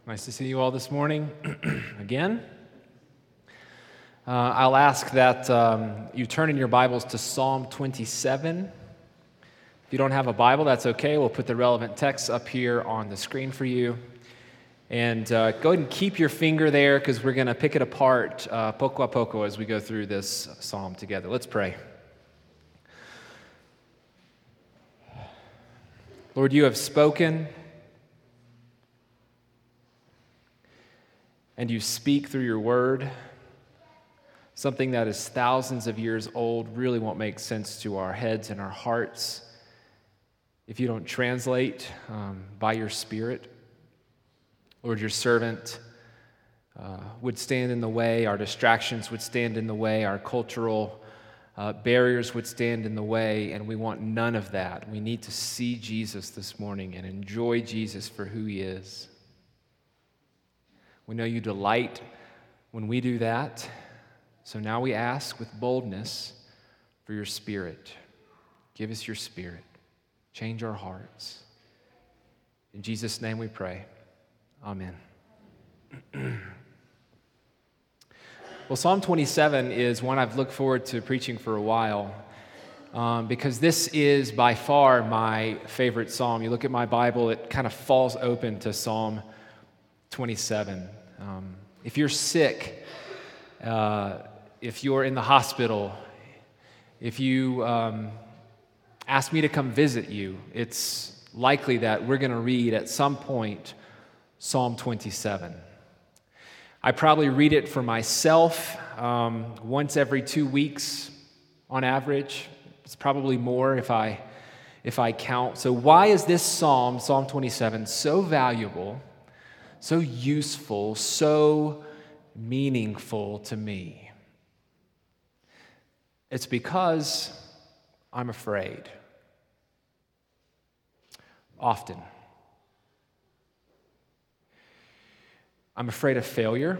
Nice to see you all this morning again. I'll ask that you turn in your Bibles to Psalm 27. If you don't have a Bible, that's okay. We'll put the relevant text up here on the screen for you. And go ahead and keep your finger there because we're going to pick it apart poco a poco as we go through this psalm together. Let's pray. Lord, you have spoken, and you speak through your word. Something that is thousands of years old really won't make sense to our heads and our hearts if you don't translate by your Spirit. Lord, your servant would stand in the way, our distractions would stand in the way, our cultural barriers would stand in the way, and we want none of that. We need to see Jesus this morning and enjoy Jesus for who he is. We know you delight when we do that, so now we ask with boldness for your Spirit. Give us your Spirit. Change our hearts. In Jesus' name we pray. Amen. Well, Psalm 27 is one I've looked forward to preaching for a while because this is by far my favorite psalm. You look at my Bible, it kind of falls open to Psalm 27. If you're sick, if you're in the hospital, if you ask me to come visit you, it's likely that we're going to read at some point Psalm 27. I probably read it for myself once every 2 weeks on average. It's probably more if I count. So why is this psalm, Psalm 27, so valuable, so useful, so meaningful to me? It's because I'm afraid. Often. I'm afraid of failure.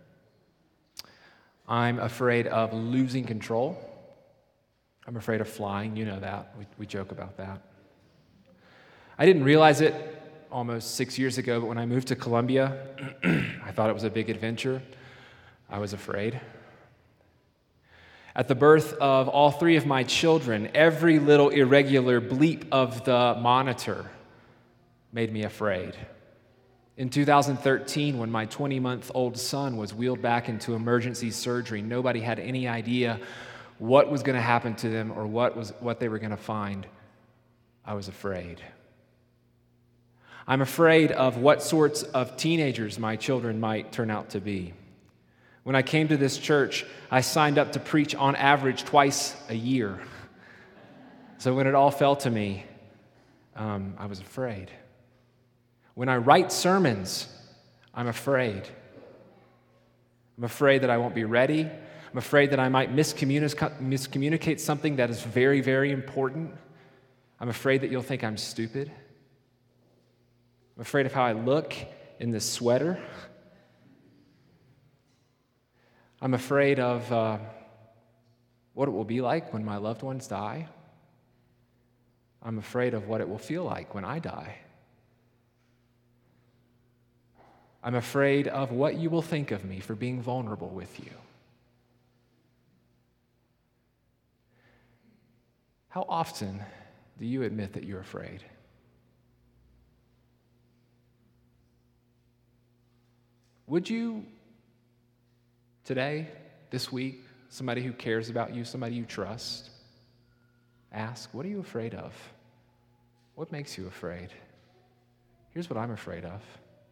I'm afraid of losing control. I'm afraid of flying. You know that. We joke about that. I didn't realize it almost 6 years ago, but when I moved to Columbia, I thought it was a big adventure. I was afraid. At the birth of all three of my children, every little irregular bleep of the monitor made me afraid. In 2013, when my 20-month-old son was wheeled back into emergency surgery, nobody had any idea what was going to happen to them or what they were going to find. I was afraid. I'm afraid of what sorts of teenagers my children might turn out to be. When I came to this church, I signed up to preach on average twice a year. So when it all fell to me, I was afraid. When I write sermons, I'm afraid. I'm afraid that I won't be ready. I'm afraid that I might miscommunicate something that is very, very important. I'm afraid that you'll think I'm stupid. I'm afraid of how I look in this sweater. I'm afraid of what it will be like when my loved ones die. I'm afraid of what it will feel like when I die. I'm afraid of what you will think of me for being vulnerable with you. How often do you admit that you're afraid? Would you today, this week, somebody who cares about you, somebody you trust, ask, what are you afraid of? What makes you afraid? Here's what I'm afraid of.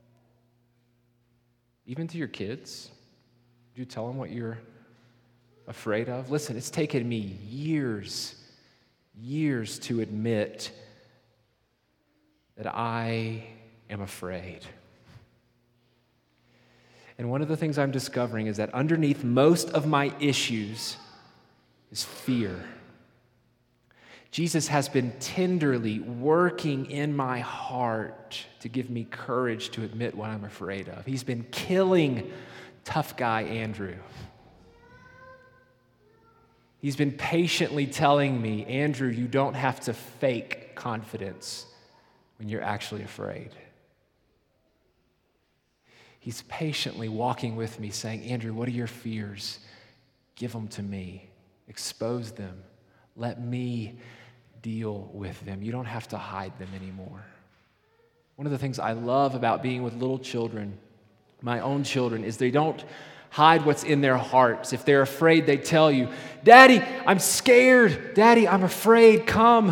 Even to your kids, do you tell them what you're afraid of? Listen, it's taken me years to admit that I am afraid. And one of the things I'm discovering is that underneath most of my issues is fear. Jesus has been tenderly working in my heart to give me courage to admit what I'm afraid of. He's been killing tough guy Andrew. He's been patiently telling me, Andrew, you don't have to fake confidence when you're actually afraid. He's patiently walking with me saying, Andrew, what are your fears? Give them to me. Expose them. Let me deal with them. You don't have to hide them anymore. One of the things I love about being with little children, my own children, is they don't hide what's in their hearts. If they're afraid, they tell you, Daddy, I'm scared. Daddy, I'm afraid. Come.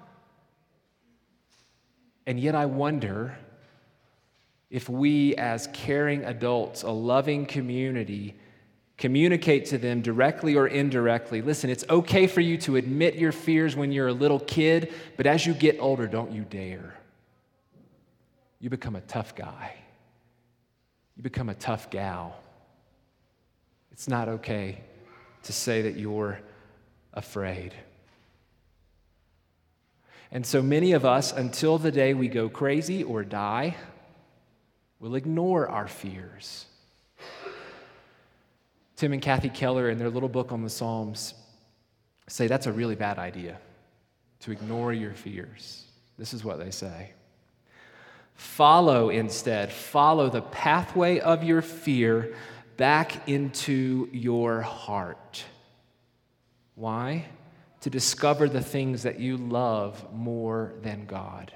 And yet I wonder if we as caring adults, a loving community, communicate to them directly or indirectly. Listen, it's okay for you to admit your fears when you're a little kid, but as you get older, don't you dare. You become a tough guy. You become a tough gal. It's not okay to say that you're afraid. And so many of us, until the day we go crazy or die, will ignore our fears. Tim and Kathy Keller, in their little book on the Psalms, say that's a really bad idea, to ignore your fears. This is what they say. Follow the pathway of your fear back into your heart. Why? To discover the things that you love more than God.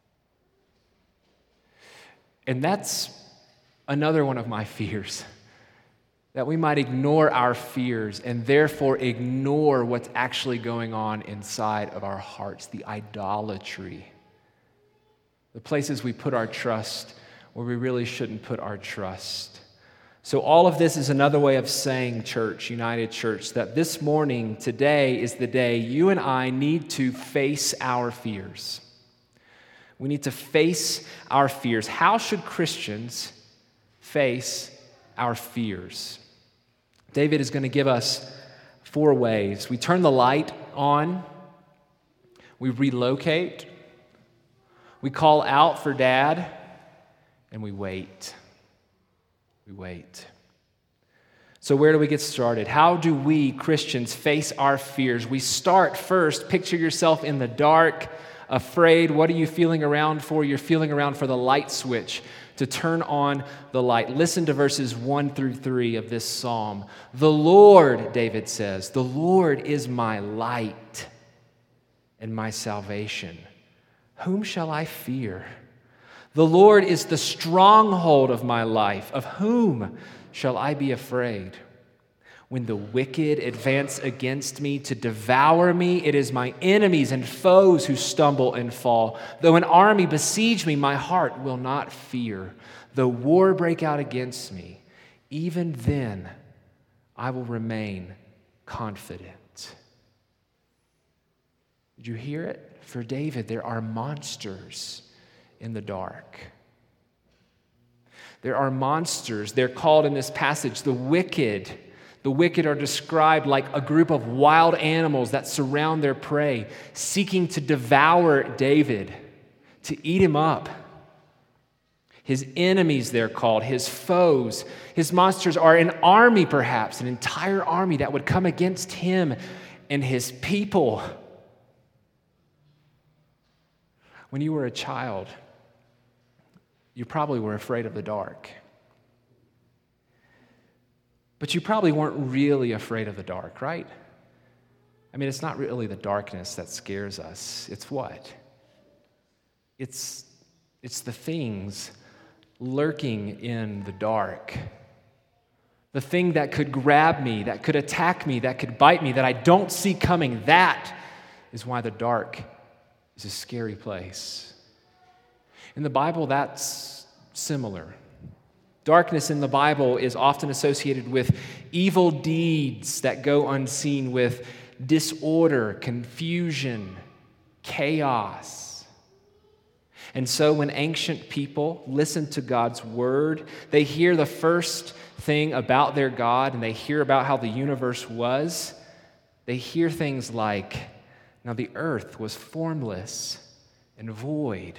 And that's another one of my fears, that we might ignore our fears and therefore ignore what's actually going on inside of our hearts, the idolatry, the places we put our trust where we really shouldn't put our trust. So all of this is another way of saying, church, United Church, that this morning, today, is the day you and I need to face our fears. We need to face our fears. How should Christians face our fears? David is going to give us 4 ways. We turn the light on. We relocate. We call out for Dad. And we wait. We wait. So where do we get started? How do we, Christians, face our fears? We start first, picture yourself in the dark, afraid. What are you feeling around for? You're feeling around for the light switch to turn on the light. Listen to verses 1-3 of this psalm. The Lord, David says, the Lord is my light and my salvation. Whom shall I fear? The Lord is the stronghold of my life. Of whom shall I be afraid? When the wicked advance against me to devour me, it is my enemies and foes who stumble and fall. Though an army besiege me, my heart will not fear. Though war break out against me, even then I will remain confident. Did you hear it? For David, there are monsters in the dark. There are monsters. They're called in this passage the wicked. The wicked are described like a group of wild animals that surround their prey, seeking to devour David, to eat him up. His enemies, they're called, his foes. His monsters are an army, perhaps, an entire army that would come against him and his people. When you were a child, you probably were afraid of the dark. But you probably weren't really afraid of the dark, right? I mean, it's not really the darkness that scares us. It's what? It's the things lurking in the dark. The thing that could grab me, that could attack me, that could bite me, that I don't see coming. That is why the dark is a scary place. In the Bible, that's similar. Darkness in the Bible is often associated with evil deeds that go unseen, with disorder, confusion, chaos. And so when ancient people listen to God's word, they hear the first thing about their God and they hear about how the universe was. They hear things like, now the earth was formless and void.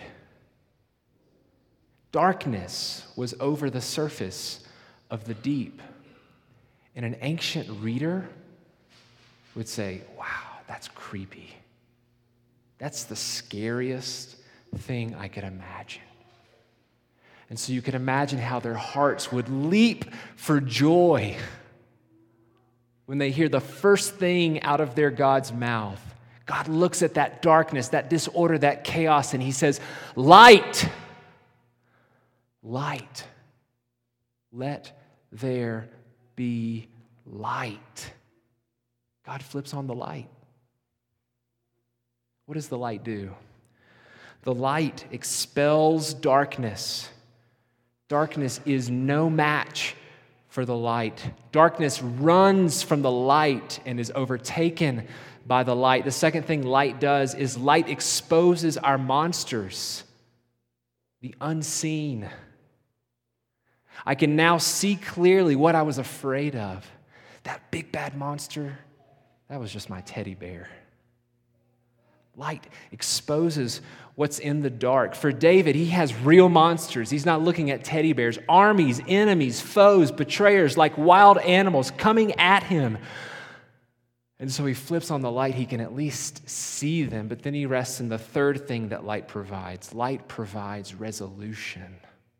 Darkness was over the surface of the deep. And an ancient reader would say, wow, that's creepy. That's the scariest thing I could imagine. And so you can imagine how their hearts would leap for joy when they hear the first thing out of their God's mouth. God looks at that darkness, that disorder, that chaos, and he says, light, light, let there be light. God flips on the light. What does the light do? The light expels darkness. Darkness is no match for the light. Darkness runs from the light and is overtaken by the light. The second thing light does is light exposes our monsters, the unseen. I can now see clearly what I was afraid of. That big bad monster, that was just my teddy bear. Light exposes what's in the dark. For David, he has real monsters. He's not looking at teddy bears. Armies, enemies, foes, betrayers, like wild animals coming at him. And so he flips on the light. He can at least see them. But then he rests in the third thing that light provides. Light provides resolution.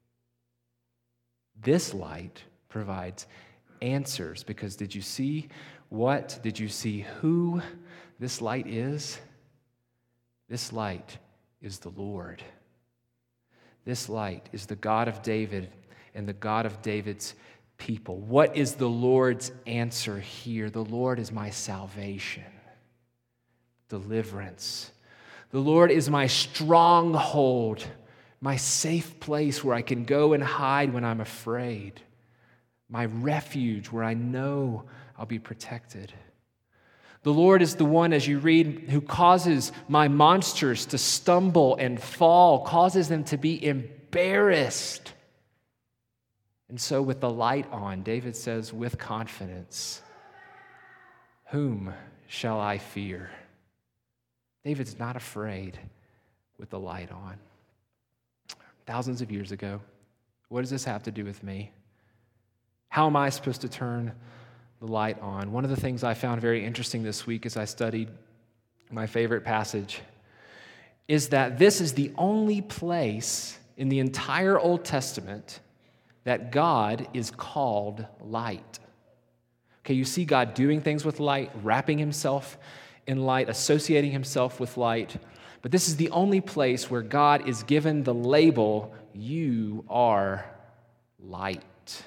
This light provides answers. Because did you see what? Did you see who this light is? This light is the Lord. This light is the God of David and the God of David's people. What is the Lord's answer here? The Lord is my salvation, deliverance. The Lord is my stronghold, my safe place where I can go and hide when I'm afraid, my refuge where I know I'll be protected. The Lord is the one, as you read, who causes my monsters to stumble and fall, causes them to be embarrassed. And so with the light on, David says with confidence, whom shall I fear? David's not afraid with the light on. Thousands of years ago, what does this have to do with me? How am I supposed to turn the light on? One of the things I found very interesting this week as I studied my favorite passage is that this is the only place in the entire Old Testament that God is called light. Okay, you see God doing things with light, wrapping himself in light, associating himself with light, but this is the only place where God is given the label, you are light.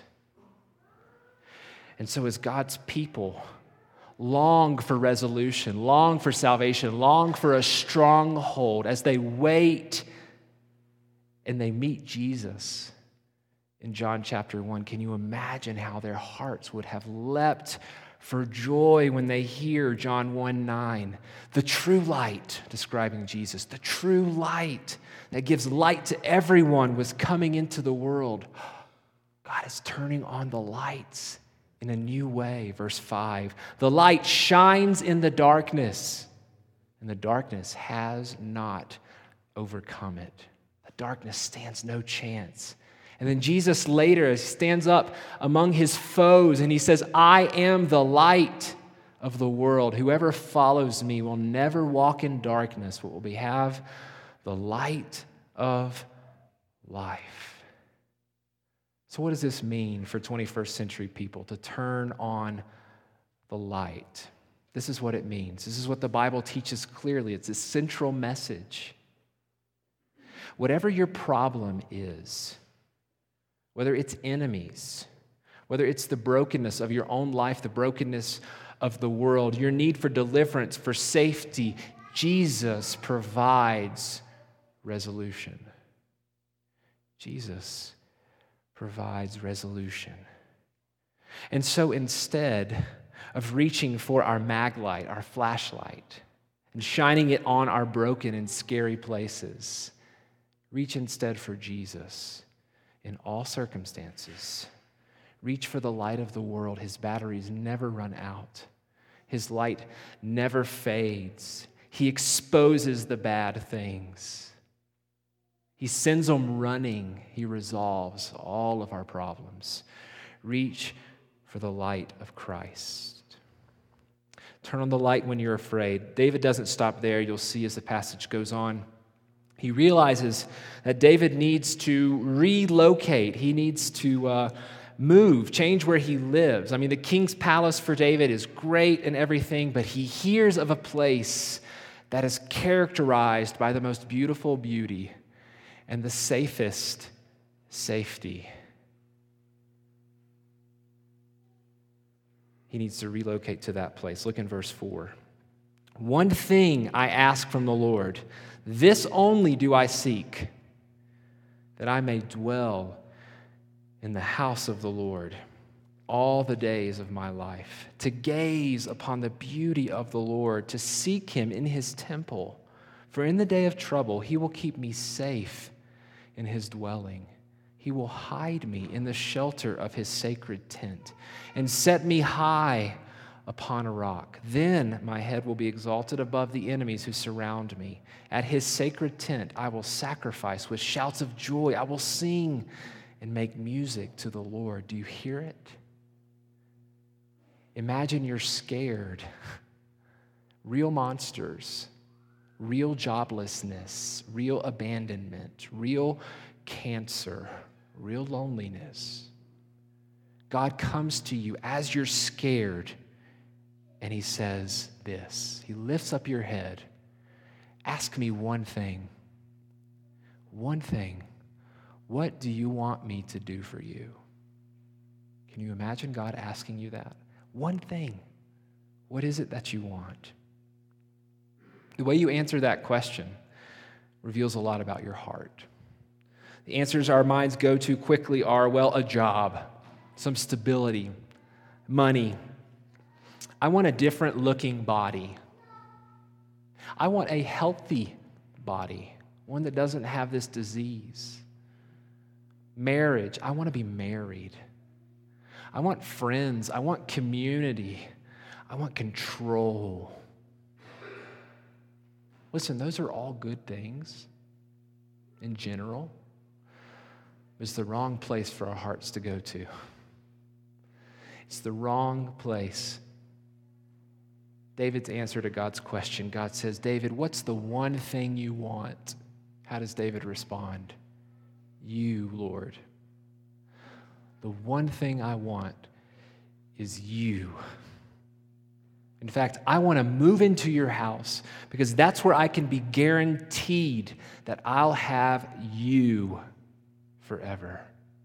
And so as God's people long for resolution, long for salvation, long for a stronghold, as they wait and they meet Jesus in John chapter 1, can you imagine how their hearts would have leapt for joy when they hear John 1:9, the true light, describing Jesus, the true light that gives light to everyone was coming into the world. God is turning on the lights in a new way. Verse 5, the light shines in the darkness, and the darkness has not overcome it. The darkness stands no chance. And then Jesus later stands up among his foes and he says, I am the light of the world. Whoever follows me will never walk in darkness, but will have the light of life. So what does this mean for 21st century people to turn on the light? This is what it means. This is what the Bible teaches clearly. It's a central message. Whatever your problem is, whether it's enemies, whether it's the brokenness of your own life, the brokenness of the world, your need for deliverance, for safety, Jesus provides resolution. Jesus provides resolution. And so instead of reaching for our mag light, our flashlight, and shining it on our broken and scary places, reach instead for Jesus. In all circumstances, reach for the light of the world. His batteries never run out. His light never fades. He exposes the bad things. He sends them running. He resolves all of our problems. Reach for the light of Christ. Turn on the light when you're afraid. David doesn't stop there. You'll see as the passage goes on. He realizes that David needs to relocate. He needs to move, change where he lives. I mean, the king's palace for David is great and everything, but he hears of a place that is characterized by the most beautiful beauty and the safest safety. He needs to relocate to that place. Look in verse 4. One thing I ask from the Lord, this only do I seek, that I may dwell in the house of the Lord all the days of my life, to gaze upon the beauty of the Lord, to seek him in his temple. For in the day of trouble, he will keep me safe in his dwelling. He will hide me in the shelter of his sacred tent and set me high upon a rock. Then my head will be exalted above the enemies who surround me. At his sacred tent, I will sacrifice with shouts of joy. I will sing and make music to the Lord. Do you hear it? Imagine you're scared. Real monsters, real joblessness, real abandonment, real cancer, real loneliness. God comes to you as you're scared, and he says this. He lifts up your head. Ask me one thing. One thing. What do you want me to do for you? Can you imagine God asking you that? One thing. What is it that you want? The way you answer that question reveals a lot about your heart. The answers our minds go to quickly are, well, a job, some stability, money. I want a different looking body. I want a healthy body, one that doesn't have this disease. Marriage, I want to be married. I want friends. I want community. I want control. Listen, those are all good things in general. It's the wrong place for our hearts to go to. It's the wrong place. David's answer to God's question, God says, David, what's the one thing you want? How does David respond? You, Lord. The one thing I want is you. In fact, I want to move into your house because that's where I can be guaranteed that I'll have you forever.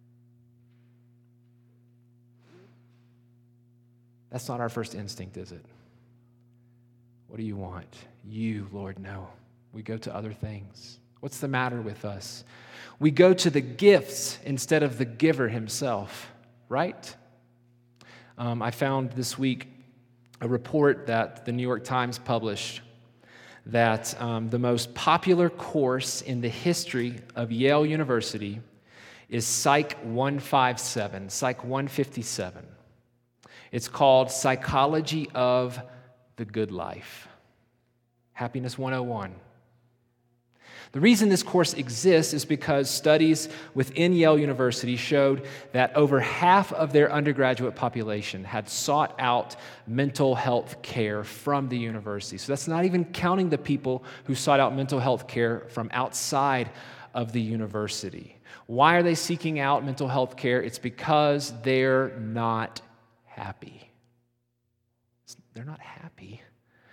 That's not our first instinct, is it? What do you want? You, Lord, no. We go to other things. What's the matter with us? We go to the gifts instead of the giver himself, right? I found this week a report that the New York Times published that the most popular course in the history of Yale University is Psych 157, Psych 157. It's called Psychology of the Good Life. Happiness 101. The reason this course exists is because studies within Yale University showed that over half of their undergraduate population had sought out mental health care from the university. So that's not even counting the people who sought out mental health care from outside of the university. Why are they seeking out mental health care? It's because they're not happy. They're not happy.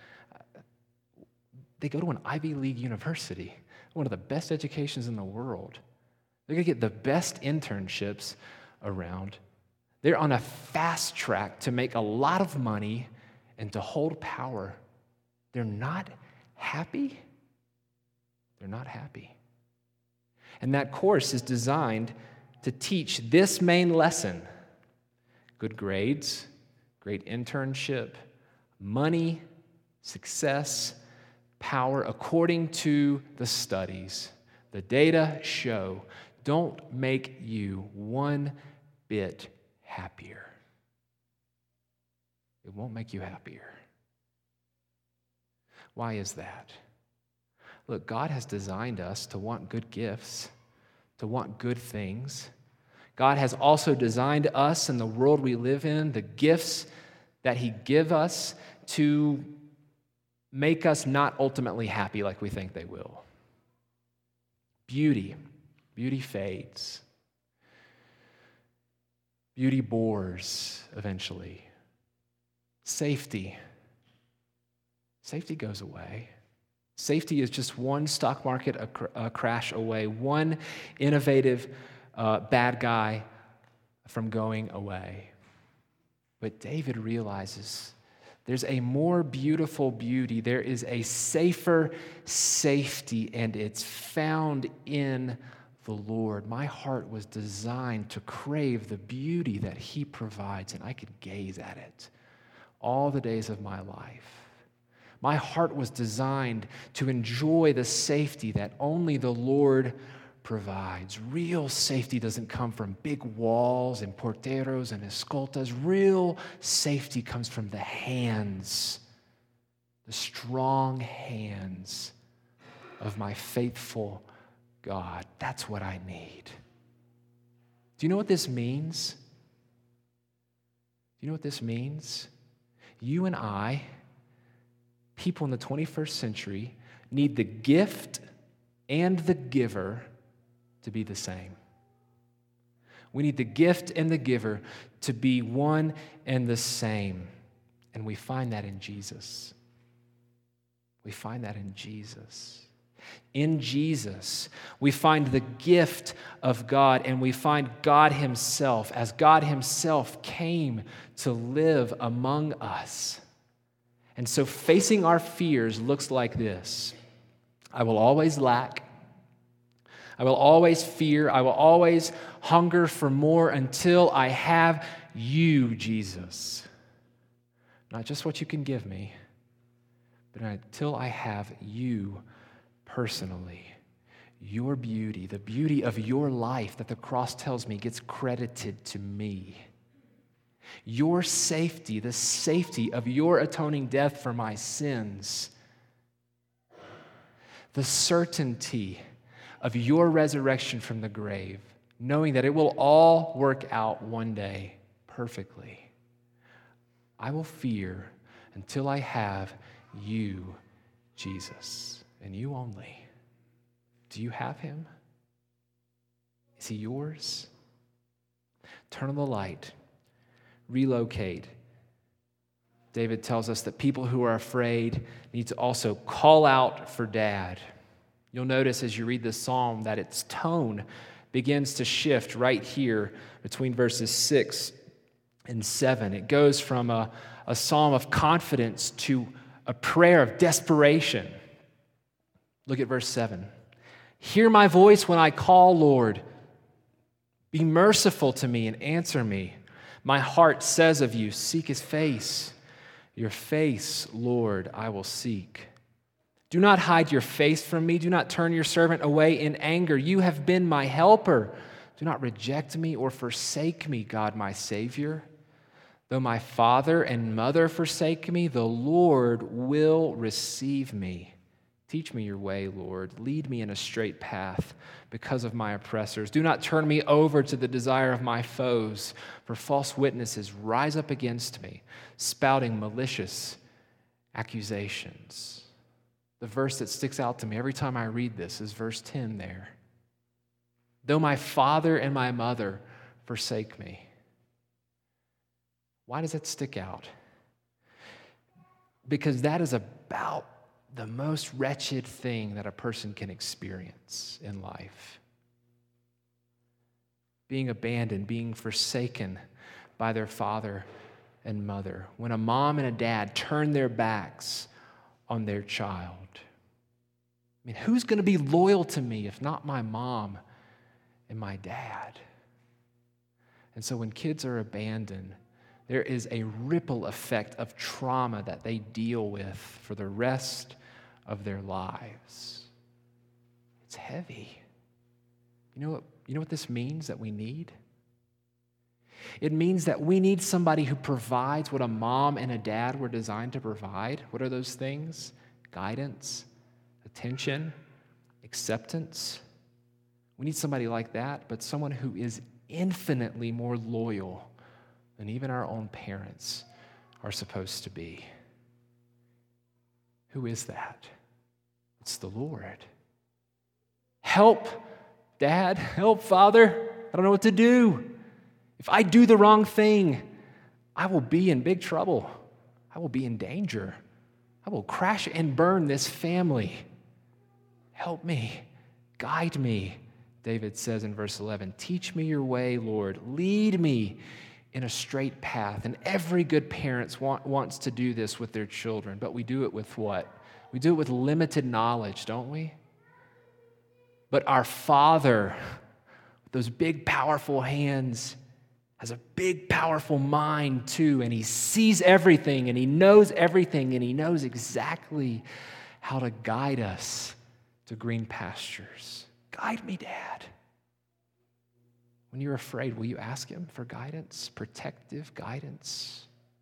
They go to an Ivy League university, one of the best educations in the world. They're going to get the best internships around. They're on a fast track to make a lot of money and to hold power. They're not happy. They're not happy. And that course is designed to teach this main lesson: good grades, great internship, money, success, power, according to the studies. The data show don't make you one bit happier. It won't make you happier. Why is that? Look, God has designed us to want good gifts, to want good things. God has also designed us and the world we live in, the gifts that He gives us, to make us not ultimately happy like we think they will. Beauty. Beauty fades. Beauty bores eventually. Safety. Safety goes away. Safety is just one stock market crash away, one innovative bad guy from going away. But David realizes there's a more beautiful beauty. There is a safer safety, and it's found in the Lord. My heart was designed to crave the beauty that He provides, and I could gaze at it all the days of my life. My heart was designed to enjoy the safety that only the Lord provides. Real safety doesn't come from big walls and porteros and escoltas. Real safety comes from the hands, the strong hands of my faithful God. That's what I need. Do you know what this means? Do you know what this means? You and I, people in the 21st century, need the gift and the giver to be the same. We need the gift and the giver to be one and the same. And we find that in Jesus. We find that in Jesus. In Jesus, we find the gift of God, and we find God Himself, as God Himself came to live among us. And so facing our fears looks like this. I will always lack. I will always fear. I will always hunger for more until I have You, Jesus. Not just what You can give me, but until I have You personally. Your beauty, the beauty of Your life that the cross tells me gets credited to me. Your safety, the safety of Your atoning death for my sins. The certainty of Your resurrection from the grave, knowing that it will all work out one day perfectly. I will fear until I have You, Jesus, and You only. Do you have Him? Is He yours? Turn on the light. Relocate. David tells us that people who are afraid need to also call out for Dad. You'll notice as you read this psalm that its tone begins to shift right here between verses 6 and 7. It goes from a psalm of confidence to a prayer of desperation. Look at verse 7. Hear my voice when I call, Lord. Be merciful to me and answer me. My heart says of You, seek His face. Your face, Lord, I will seek. Do not hide Your face from me. Do not turn Your servant away in anger. You have been my helper. Do not reject me or forsake me, God, my Savior. Though my father and mother forsake me, the Lord will receive me. Teach me Your way, Lord. Lead me in a straight path because of my oppressors. Do not turn me over to the desire of my foes, for false witnesses rise up against me, spouting malicious accusations. The verse that sticks out to me every time I read this is verse 10 there. Though my father and my mother forsake me. Why does that stick out? Because that is about the most wretched thing that a person can experience in life. Being abandoned, being forsaken by their father and mother. When a mom and a dad turn their backs on their child. I mean, who's going to be loyal to me if not my mom and my dad? And so when kids are abandoned, there is a ripple effect of trauma that they deal with for the rest of their lives. It's heavy. You know what this means that we need? It means that we need somebody who provides what a mom and a dad were designed to provide. What are those things? Guidance, attention, acceptance. We need somebody like that, but someone who is infinitely more loyal than even our own parents are supposed to be. Who is that? It's the Lord. Help, Dad. Help, Father. I don't know what to do. If I do the wrong thing, I will be in big trouble. I will be in danger. I will crash and burn this family. Help me. Guide me. David says in verse 11, teach me your way, Lord. Lead me in a straight path. And every good parent wants to do this with their children, but we do it with what? We do it with limited knowledge, don't we? But our Father, with those big, powerful hands, has a big, powerful mind too, and he sees everything, and he knows everything, and he knows exactly how to guide us to green pastures. Guide me, Dad. When you're afraid, will you ask him for guidance, protective guidance?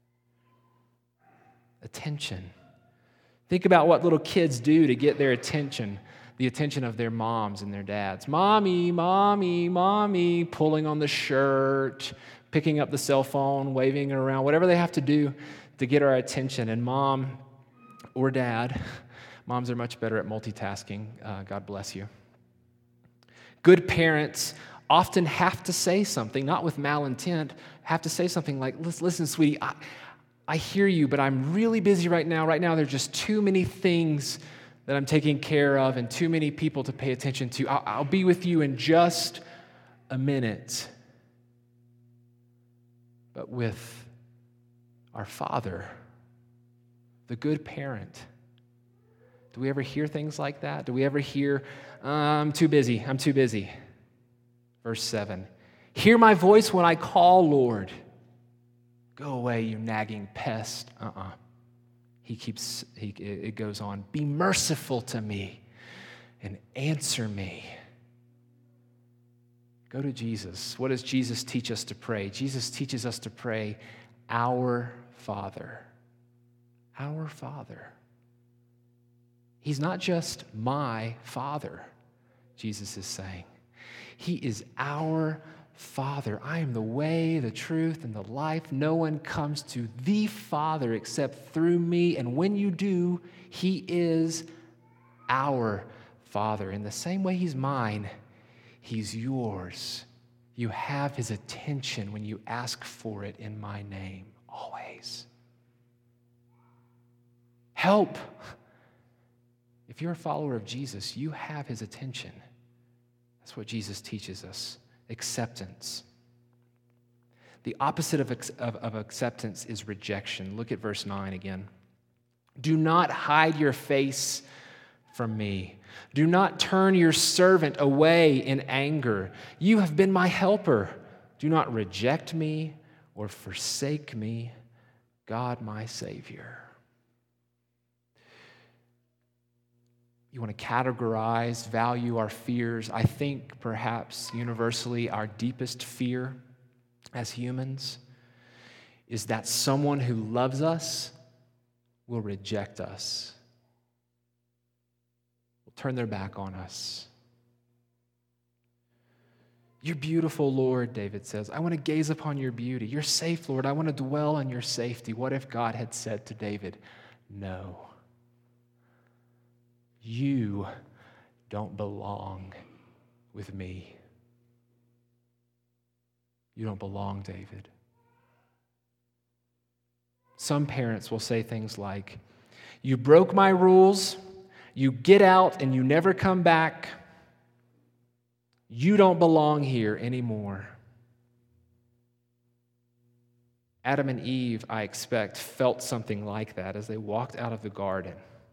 Attention. Think about what little kids do to get their attention, the attention of their moms and their dads. Mommy, mommy, mommy, pulling on the shirt, picking up the cell phone, waving it around, whatever they have to do to get our attention. And mom or dad, moms are much better at multitasking. God bless you. Good parents often have to say something, not with malintent, have to say something like, listen, sweetie, I hear you, but I'm really busy right now. Right now, there's just too many things that I'm taking care of and too many people to pay attention to. I'll be with you in just a minute. But with our Father, the good parent, do we ever hear things like that? Do we ever hear, I'm too busy. Verse 7, hear my voice when I call, Lord. Go away, you nagging pest. It goes on, be merciful to me and answer me. Go to Jesus. What does Jesus teach us to pray? Jesus teaches us to pray, our Father. Our Father. He's not just my Father, Jesus is saying. He is our Father. I am the way, the truth, and the life. No one comes to the Father except through me. And when you do, he is our Father. In the same way he's mine, he's yours. You have his attention when you ask for it in my name, always. Help. If you're a follower of Jesus, you have his attention. That's what Jesus teaches us. Acceptance. The opposite of acceptance is rejection. Look at verse 9 again. Do not hide your face from me. Do not turn your servant away in anger. You have been my helper. Do not reject me or forsake me, God my Savior. You want to categorize, value our fears. I think perhaps universally our deepest fear as humans is that someone who loves us will reject us, will turn their back on us. You're beautiful, Lord, David says. I want to gaze upon your beauty. You're safe, Lord. I want to dwell in your safety. What if God had said to David, no? You don't belong with me. You don't belong, David. Some parents will say things like, you broke my rules, you get out and you never come back. You don't belong here anymore. Adam and Eve, I expect, felt something like that as they walked out of the garden.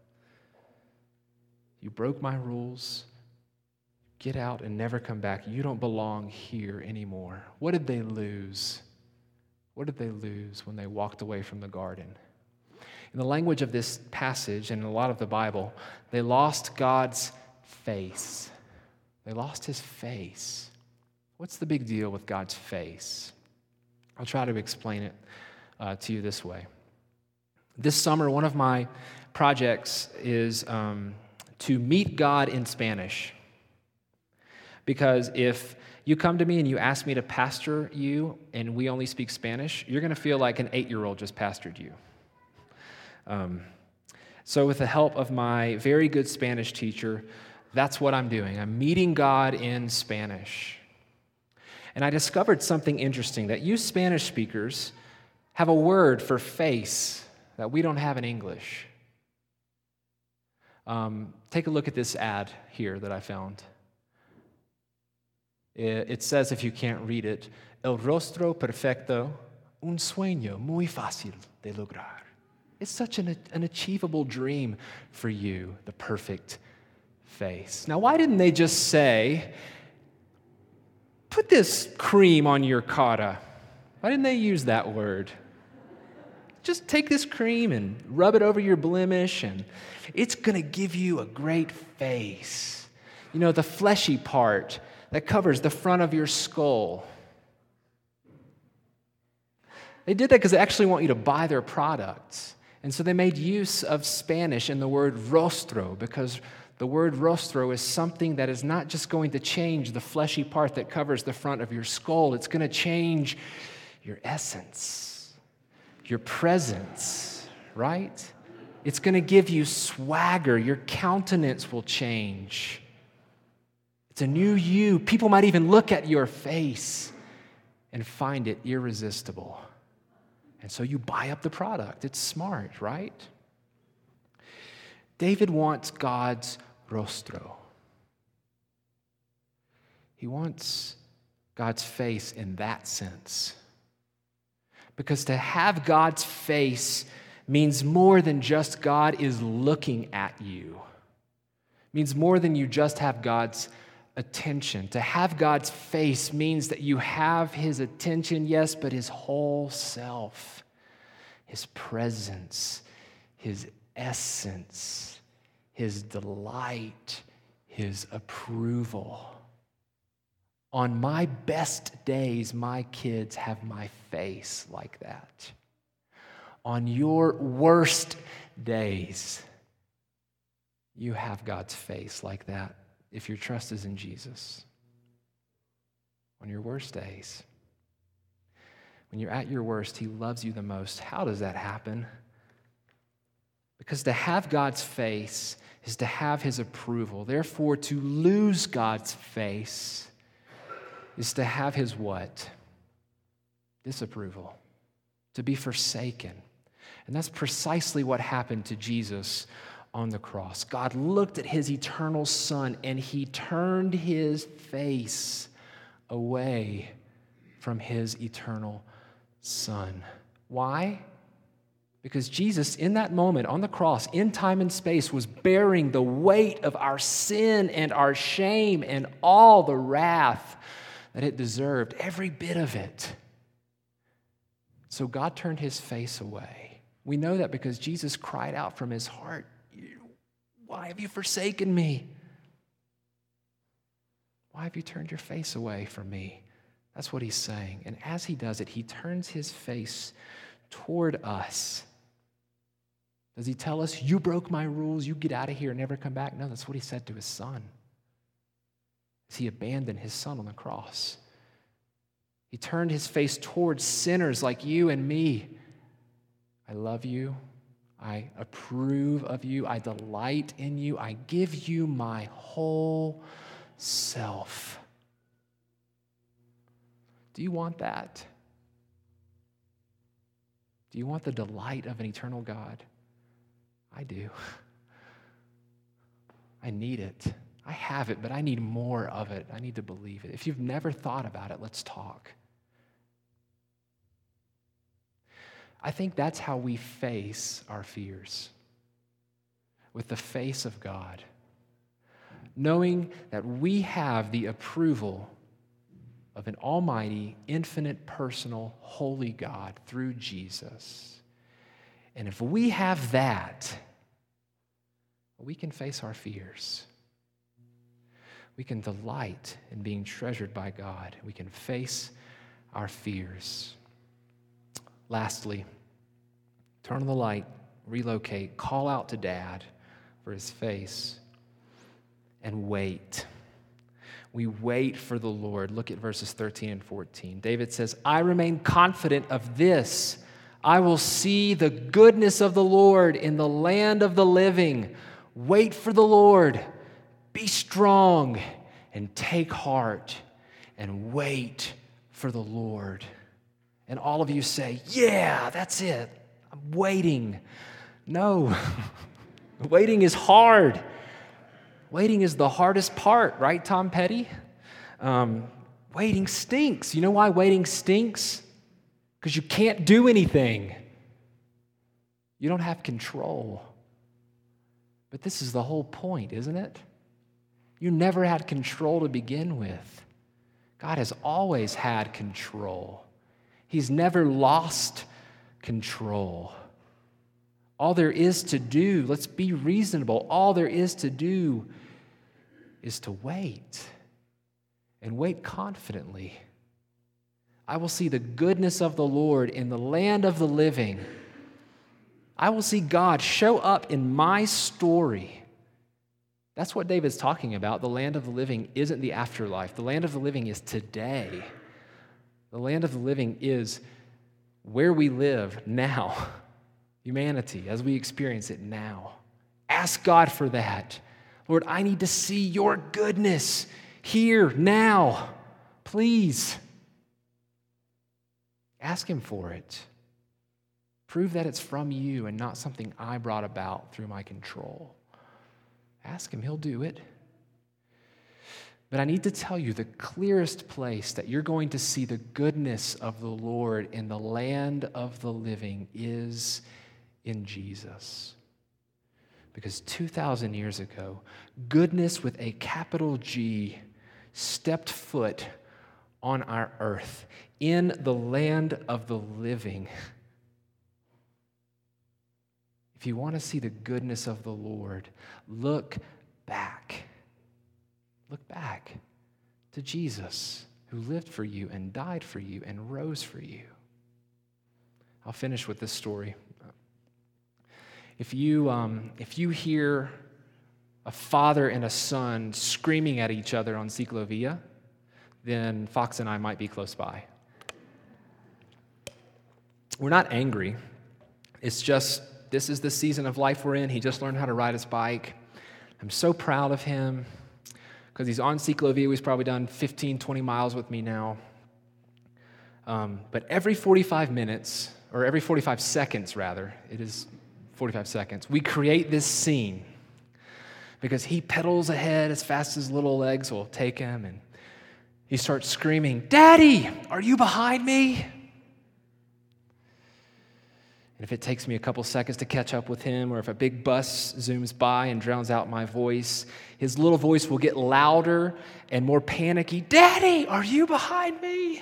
You broke my rules. Get out and never come back. You don't belong here anymore. What did they lose? What did they lose when they walked away from the garden? In the language of this passage and in a lot of the Bible, they lost God's face. They lost his face. What's the big deal with God's face? I'll try to explain it to you this way. This summer, one of my projects is to meet God in Spanish. Because if you come to me and you ask me to pastor you and we only speak Spanish, you're going to feel like an 8-year-old just pastored you. So with the help of my very good Spanish teacher, That's what I'm doing. I'm meeting God in Spanish. And I discovered something interesting, that you Spanish speakers have a word for face that we don't have in English. Take a look at this ad here that I found. It says, if you can't read it, El rostro perfecto, un sueño muy fácil de lograr. It's such an achievable dream for you, the perfect face. Now, why didn't they just say, put this cream on your cara? Why didn't they use that word? Just take this cream and rub it over your blemish, and it's going to give you a great face. You know, the fleshy part that covers the front of your skull. They did that because they actually want you to buy their products. And so they made use of Spanish in the word rostro, because the word rostro is something that is not just going to change the fleshy part that covers the front of your skull. It's going to change your essence, your presence, right? It's going to give you swagger. Your countenance will change. It's a new you. People might even look at your face and find it irresistible. And so you buy up the product. It's smart, right? David wants God's rostro. He wants God's face in that sense. Because to have God's face means more than just God is looking at you. It means more than you just have God's attention. To have God's face means that you have His attention, yes, but His whole self, His presence, His essence, His delight, His approval. On my best days, my kids have my face like that. On your worst days, you have God's face like that if your trust is in Jesus. On your worst days, when you're at your worst, He loves you the most. How does that happen? Because to have God's face is to have His approval. Therefore, to lose God's face is to have His what? Disapproval. To be forsaken. And that's precisely what happened to Jesus on the cross. God looked at His eternal Son and He turned His face away from His eternal Son. Why? Because Jesus, in that moment on the cross, in time and space, was bearing the weight of our sin and our shame and all the wrath that it deserved, every bit of it. So God turned His face away. We know that because Jesus cried out from His heart, "Why have you forsaken me? Why have you turned your face away from me?" That's what He's saying. And as He does it, He turns His face toward us. Does He tell us, "You broke my rules, you get out of here and never come back"? No, that's what He said to His Son. He abandoned His Son on the cross. He turned His face towards sinners like you and me. I love you. I approve of you. I delight in you. I give you my whole self. Do you want that? Do you want the delight of an eternal God? I do. I need it. I have it, but I need more of it. I need to believe it. If you've never thought about it, let's talk. I think that's how we face our fears, with the face of God, knowing that we have the approval of an almighty, infinite, personal, holy God through Jesus. And if we have that, we can face our fears. We can delight in being treasured by God. We can face our fears. Lastly, turn on the light, relocate, call out to Dad for His face, and wait. We wait for the Lord. Look at verses 13 and 14. David says, "I remain confident of this. I will see the goodness of the Lord in the land of the living. Wait for the Lord. Be strong and take heart and wait for the Lord. And all of you say, yeah, that's it. I'm waiting. No, waiting is hard. Waiting is the hardest part, right, Tom Petty? Waiting stinks. You know why waiting stinks? Because you can't do anything. You don't have control. But this is the whole point, isn't it? You never had control to begin with. God has always had control. He's never lost control. All there is to do, let's be reasonable, all there is to do is to wait. And wait confidently. I will see the goodness of the Lord in the land of the living. I will see God show up in my story. That's what David's talking about. The land of the living isn't the afterlife. The land of the living is today. The land of the living is where we live now. Humanity, as we experience it now. Ask God for that. Lord, I need to see your goodness here, now. Please. Ask him for it. Prove that it's from you and not something I brought about through my control. Ask him, he'll do it. But I need to tell you, the clearest place that you're going to see the goodness of the Lord in the land of the living is in Jesus. Because 2,000 years ago, goodness with a capital G stepped foot on our earth in the land of the living. If you want to see the goodness of the Lord, look back. Look back to Jesus, who lived for you and died for you and rose for you. I'll finish with this story. If you hear a father and a son screaming at each other on Ciclovia, then Fox and I might be close by. We're not angry. It's just, this is the season of life we're in. He just learned how to ride his bike. I'm so proud of him because he's on Ciclovia. He's probably done 15, 20 miles with me now. But every 45 minutes, or every 45 seconds rather, it is 45 seconds, we create this scene because he pedals ahead as fast as little legs will take him, and he starts screaming, "Daddy, are you behind me?" And if it takes me a couple seconds to catch up with him, or if a big bus zooms by and drowns out my voice, his little voice will get louder and more panicky. "Daddy, are you behind me?"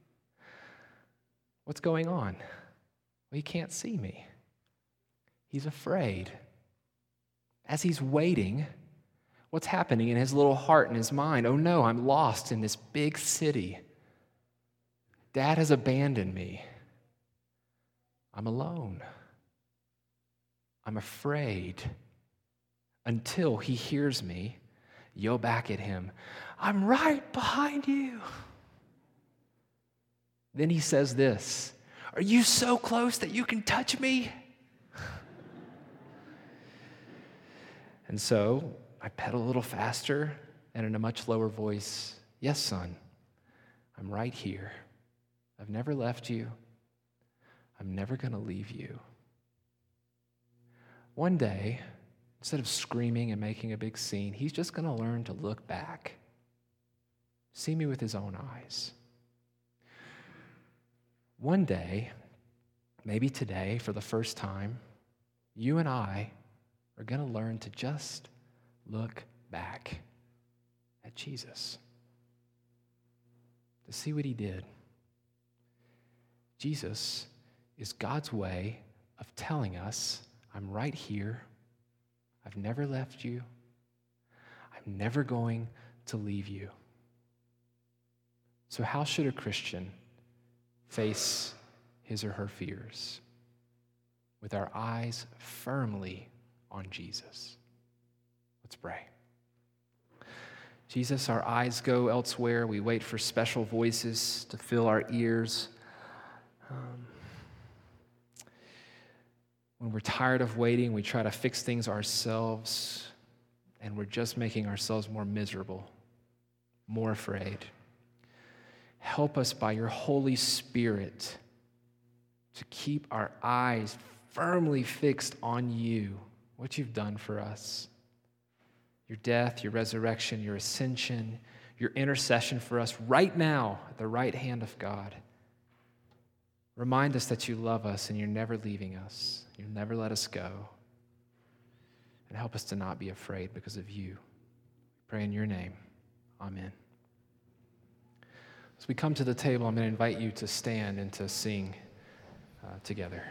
What's going on? Well, he can't see me. He's afraid. As he's waiting, what's happening in his little heart and his mind? Oh no, I'm lost in this big city. Dad has abandoned me. I'm alone. I'm afraid. Until he hears me yell back at him, "I'm right behind you." Then he says this, "Are you so close that you can touch me?" And so I pedal a little faster and in a much lower voice, "Yes, son, I'm right here. I've never left you. I'm never going to leave you." One day, instead of screaming and making a big scene, he's just going to learn to look back, see me with his own eyes. One day, maybe today for the first time, you and I are going to learn to just look back at Jesus, to see what he did. Jesus is God's way of telling us, I'm right here. I've never left you. I'm never going to leave you. So how should a Christian face his or her fears? With our eyes firmly on Jesus. Let's pray. Jesus, our eyes go elsewhere. We wait for special voices to fill our ears. When we're tired of waiting, we try to fix things ourselves. and we're just making ourselves more miserable, more afraid. Help us by your Holy Spirit to keep our eyes firmly fixed on you, what you've done for us. Your death, your resurrection, your ascension, your intercession for us right now at the right hand of God. Remind us that you love us and you're never leaving us. You'll never let us go. And help us to not be afraid because of you. We pray in your name. Amen. As we come to the table, I'm going to invite you to stand and to sing together.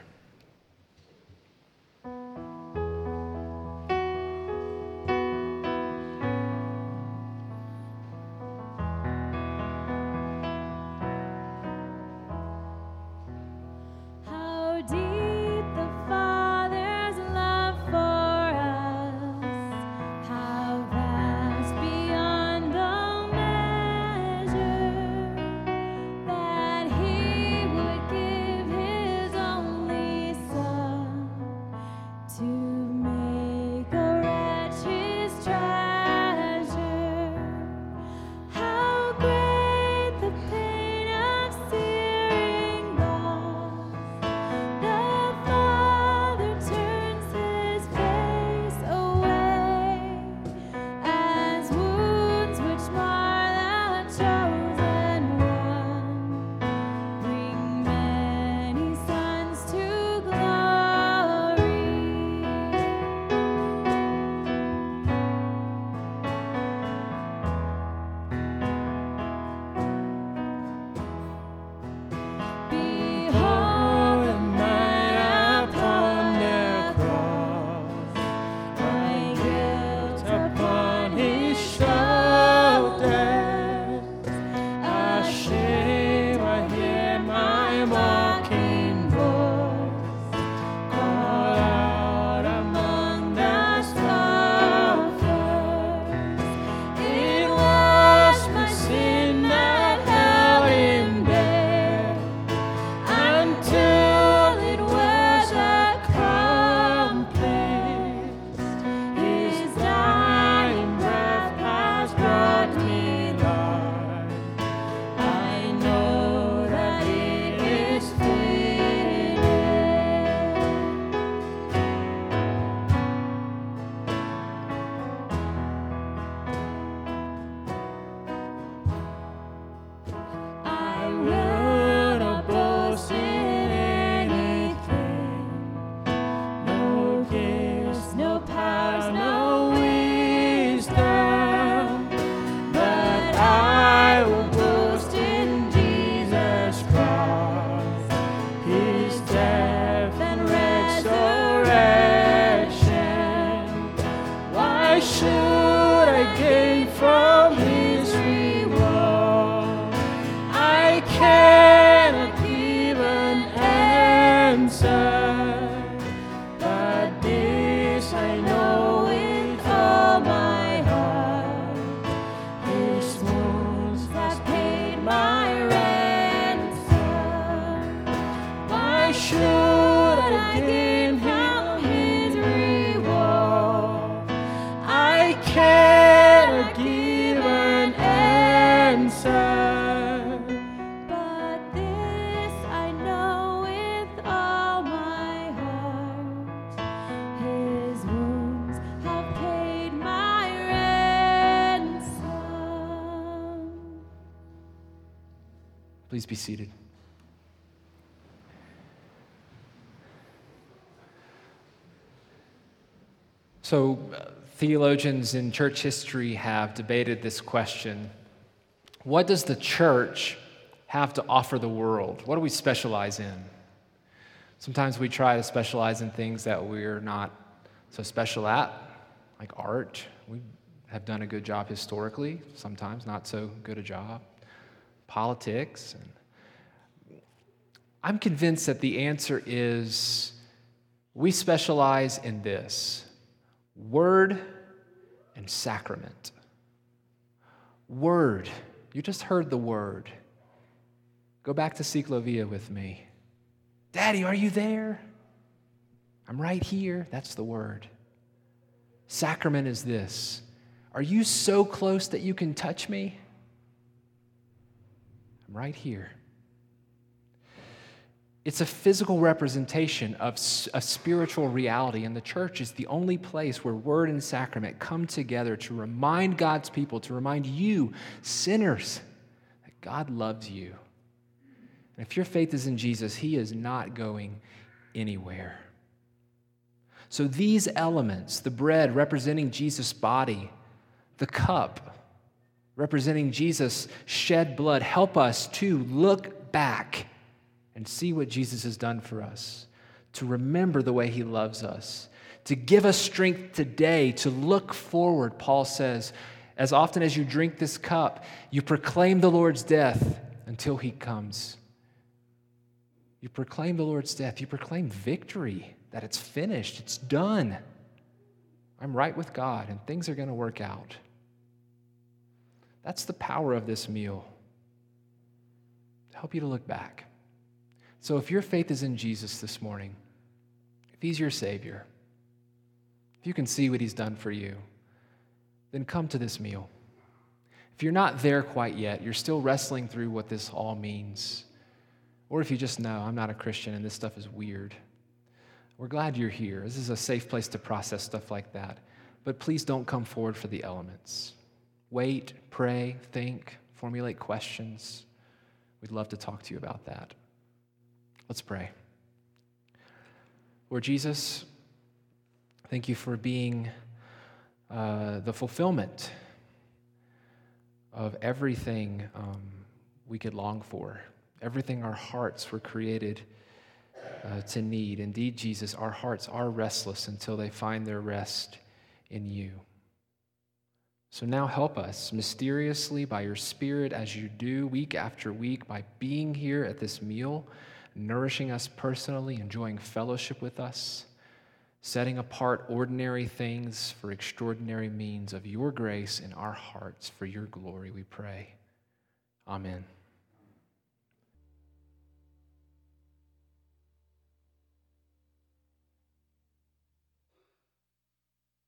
Please be seated. So, theologians in church history have debated this question. What does the church have to offer the world? What do we specialize in? Sometimes we try to specialize in things that we're not so special at, like art. We have done a good job historically, sometimes not so good a job. Politics. I'm convinced that the answer is we specialize in this: word and sacrament. Word. You just heard the word. Go back to Ciclovia with me. Daddy, are you there? I'm right here. That's the word. sacrament is this. Are you so close that you can touch me? I'm right here. It's a physical representation of a spiritual reality, and the church is the only place where word and sacrament come together to remind God's people, to remind you, sinners, that God loves you. And if your faith is in Jesus, he is not going anywhere. So these elements, the bread representing Jesus' body, the cup representing Jesus' shed blood, help us to look back and see what Jesus has done for us, to remember the way he loves us, to give us strength today to look forward. Paul says, as often as you drink this cup, you proclaim the Lord's death until he comes. You proclaim the Lord's death. You proclaim victory, that it's finished, it's done. I'm right with God, and things are going to work out. That's the power of this meal, to help you to look back. So if your faith is in Jesus this morning, if he's your Savior, if you can see what he's done for you, then come to this meal. If you're not there quite yet, you're still wrestling through what this all means, or if you just know, I'm not a Christian and this stuff is weird, we're glad you're here. This is a safe place to process stuff like that. But please don't come forward for the elements. Wait, pray, think, formulate questions. We'd love to talk to you about that. Let's pray. Lord Jesus, thank you for being the fulfillment of everything we could long for, everything our hearts were created to need. Indeed, Jesus, our hearts are restless until they find their rest in you. So now help us mysteriously by your Spirit, as you do week after week, by being here at this meal, nourishing us personally, enjoying fellowship with us, setting apart ordinary things for extraordinary means of your grace in our hearts for your glory, we pray. Amen.